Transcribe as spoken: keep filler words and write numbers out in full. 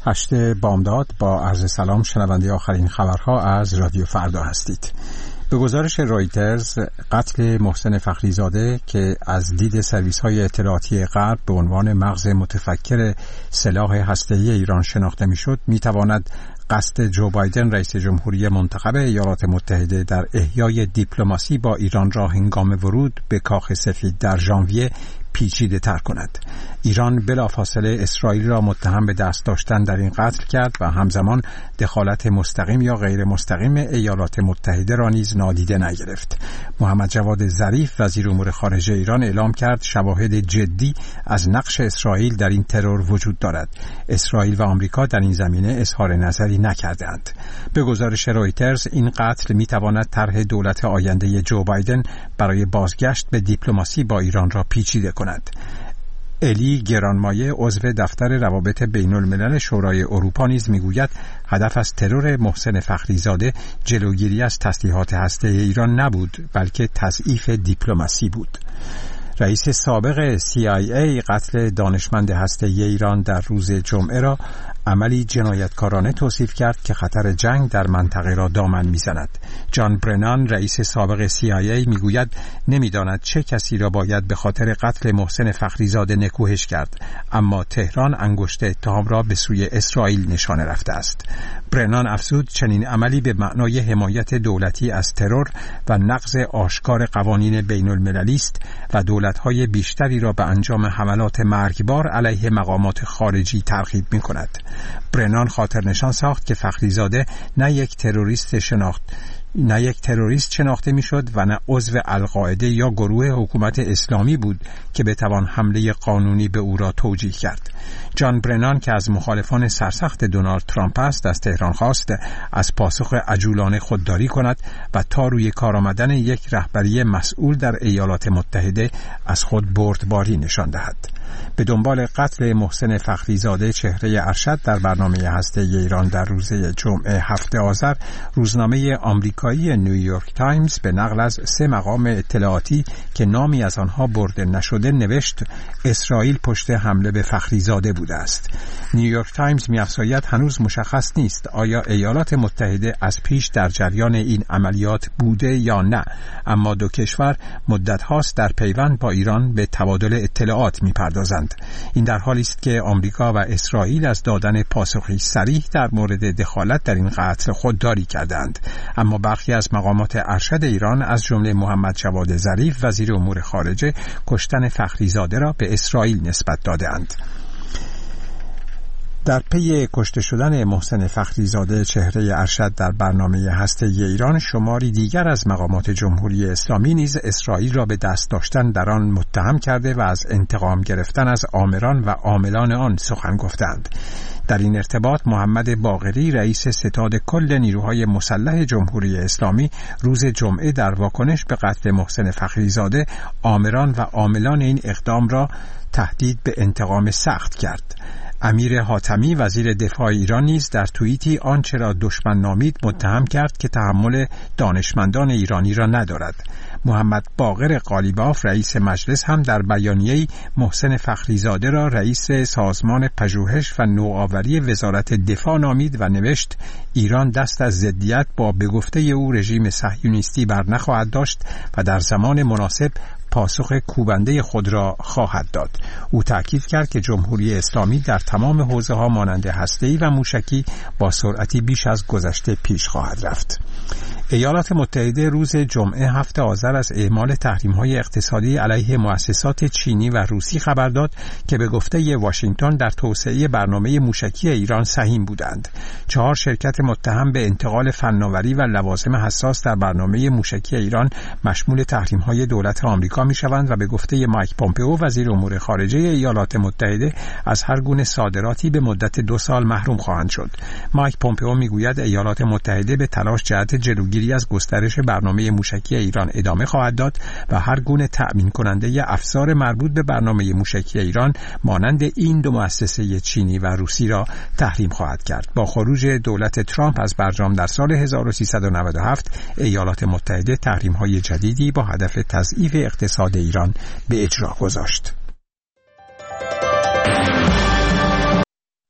هشت بامداد با عرض سلام شنونده آخرین خبرها از رادیو فردا هستید. به گزارش رویترز، قتل محسن فخریزاده که از دید سرویس‌های اطلاعاتی غرب به عنوان مغز متفکر سلاح هسته‌ای ایران شناخته می‌شد، می‌تواند قصد جو بایدن رئیس جمهوری منتخب ایالات متحده در احیای دیپلماسی با ایران را هنگام ورود به کاخ سفید در ژانویه پیچیده تر کند. ایران بلافاصله اسرائیل را متهم به دست داشتن در این قتل کرد و همزمان دخالت مستقیم یا غیر مستقیم ایالات متحده را نیز نادیده نگرفت. محمد جواد ظریف وزیر امور خارجه ایران اعلام کرد شواهد جدی از نقش اسرائیل در این ترور وجود دارد. اسرائیل و آمریکا در این زمینه اظهار نظری نکردند. به گزارش رویترز، این قتل می‌تواند طرح دولت آینده جو بایدن برای بازگشت به دیپلماسی با ایران را پیچیده کند. الی گرانمایه عضو دفتر روابط بین الملل شورای اروپا نیز میگوید هدف از ترور محسن فخریزاده جلوگیری از تسلیحات هسته‌ای ایران نبود، بلکه تضعیف دیپلماسی بود. رئیس سابق سی آی ای قتل دانشمند هسته‌ای ایران در روز جمعه را عملی جنایتکارانه توصیف کرد که خطر جنگ در منطقه را دامن می‌زند. جان برنان رئیس سابق سی آی ای میگوید نمی‌داند چه کسی را باید به خاطر قتل محسن فخریزاده نکوهش کرد، اما تهران انگشت اتهام را به سوی اسرائیل نشانه رفته است. برنان افزود چنین عملی به معنای حمایت دولتی از ترور و نقض آشکار قوانین بین المللی است و دولت‌های بیشتری را به انجام حملات مرگبار علیه مقامات خارجی ترغیب می‌کند. برنان خاطر نشان ساخت که فخریزاده نه یک تروریست شناخت نه یک تروریست شناخته میشد و نه عضو القاعده یا گروه حکومت اسلامی بود که بتوان حمله قانونی به او را توجیه کرد. جان برنان که از مخالفان سرسخت دونالد ترامپ است، از تهران خواست از پاسخ عجولانه خودداری کند و تا روی کار آمدن یک رهبری مسئول در ایالات متحده از خود بردباری نشان دهد. به دنبال قتل محسن فخریزاده چهره ارشد در برنامه هسته‌ای ایران در روز جمعه هفته آذر، روزنامه آمریکایی نیویورک تایمز به نقل از سه مقام اطلاعاتی که نامی از آنها برده نشده نوشت اسرائیل پشت حمله به فخریزاده بوده است. نیویورک تایمز می‌افزاید هنوز مشخص نیست آیا ایالات متحده از پیش در جریان این عملیات بوده یا نه، اما دو کشور مدت هاست در پیوند با ایران به تبادل اطلاعات می‌پردازند. این در حالی است که آمریکا و اسرائیل از دادن پاسخی صریح در مورد دخالت در این قتل خودداری کردند، اما برخی از مقامات ارشد ایران از جمله محمد جواد ظریف وزیر امور خارجه کشتن فخریزاده را به اسرائیل نسبت دادند. در پی کشته شدن محسن فخریزاده چهره ارشد در برنامه هسته‌ای ایران، شماری دیگر از مقامات جمهوری اسلامی نیز اسرائیل را به دست داشتن در آن متهم کرده و از انتقام گرفتن از آمران و عاملان آن سخن گفتند. در این ارتباط محمد باقری رئیس ستاد کل نیروهای مسلح جمهوری اسلامی روز جمعه در واکنش به قتل محسن فخریزاده آمران و عاملان این اقدام را تهدید به انتقام سخت کرد. امیر حاتمی وزیر دفاع ایران نیز در توییتی آنچه را دشمن نامید متهم کرد که تحمل دانشمندان ایرانی را ندارد. محمد باقر قالیباف رئیس مجلس هم در بیانیه‌ای محسن فخریزاده را رئیس سازمان پژوهش و نوآوری وزارت دفاع نامید و نوشت ایران دست از ضدیت با به گفته او رژیم صهیونیستی بر نخواهد داشت و در زمان مناسب پاسخ کوبنده خود را خواهد داد. او تاکید کرد که جمهوری اسلامی در تمام حوزه‌ها مانند هسته‌ای و موشکی با سرعتی بیش از گذشته پیش خواهد رفت. ایالات متحده روز جمعه هفته آذر از اعمال تحریم‌های اقتصادی علیه مؤسسات چینی و روسی خبر داد که به گفته واشنگتن در توسعه برنامه موشکی ایران سهیم بودند. چهار شرکت متهم به انتقال فناوری و لوازم حساس در برنامه موشکی ایران مشمول تحریم‌های دولت آمریکا می‌شوند و به گفته مایک پومپئو وزیر امور خارجه ایالات متحده از هر گونه صادراتی به مدت دو سال محروم خواهند شد. مایک پومپئو می‌گوید ایالات متحده به تلاش جهت جلوگیری از گسترش برنامه موشکی ایران ادامه خواهد داد و هر گونه تأمین کننده افزار مربوط به برنامه موشکی ایران مانند این دو مؤسسه چینی و روسی را تحریم خواهد کرد. با خروج دولت ترامپ از برجام در سال هزار و سیصد و نود و هفت ایالات متحده تحریم‌های جدیدی با هدف تضعیف اقتصاد ایران به اجرا گذاشت.